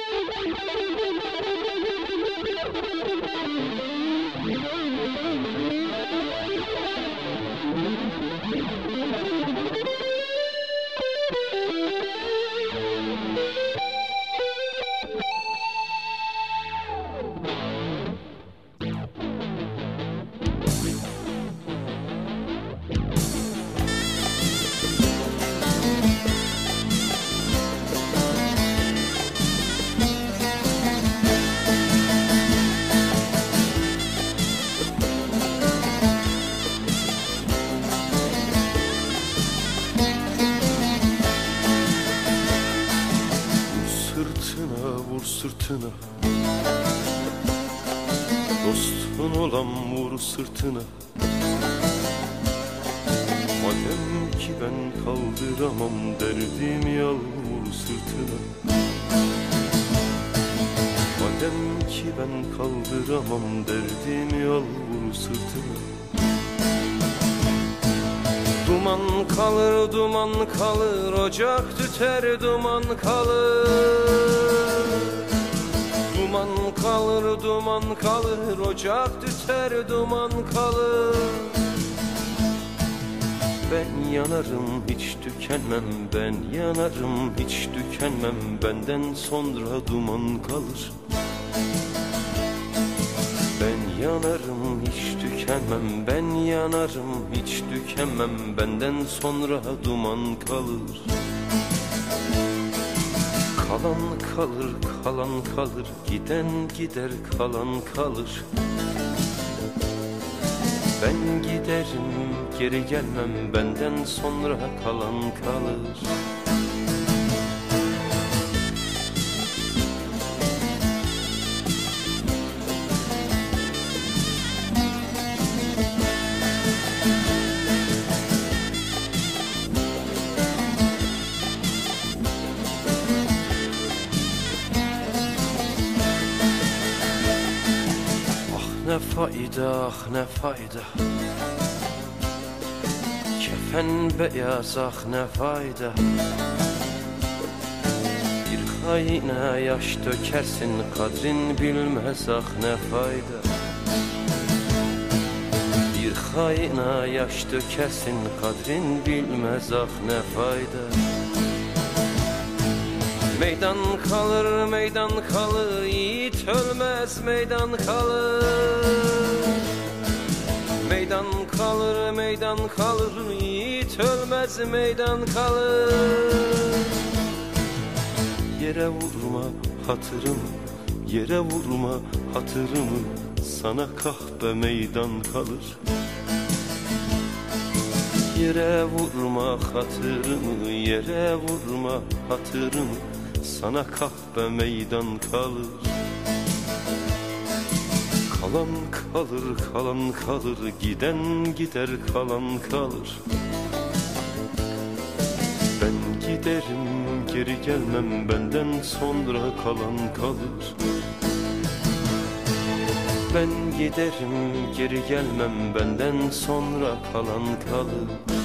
Vur sırtına, dostun olan vur sırtına. Madem ki ben kaldıramam derdimi, al vur sırtına. Madem ki ben kaldıramam derdimi, al vur sırtına. Duman kalır, duman kalır, ocak tüter, duman kalır. Duman kalır, duman kalır, ocak tüter, duman kalır. Ben yanarım hiç tükenmem, ben yanarım hiç tükenmem. Benden sonra duman kalır. Ben yanarım hiç tükenmem, ben yanarım hiç tükenmem. Benden sonra duman kalır. Kalan kalır, kalan kalır, giden gider, kalan kalır. Ben giderim, geri gelmem, benden sonra kalan kalır. Ne fayda, ah ne fayda, kefen beyaz, ah ne fayda. Bir haine yaş dökersin, kadrin bilmez, ah ne fayda. Bir haine yaş dökersin, kadrin bilmez, ah ne fayda. Meydan kalır, meydan kalır, yiğit ölmez, meydan kalır. Meydan kalır, meydan kalır, yiğit ölmez, meydan kalır. Yere vurma hatırımı, yere vurma hatırımı, sana kahpe meydan kalır. Yere vurma hatırımı, yere vurma hatırımı, sana kahpe meydan kalır. Kalan kalır, kalan kalır, giden gider, kalan kalır. Ben giderim, geri gelmem, benden sonra kalan kalır. Ben giderim, geri gelmem, benden sonra kalan kalır.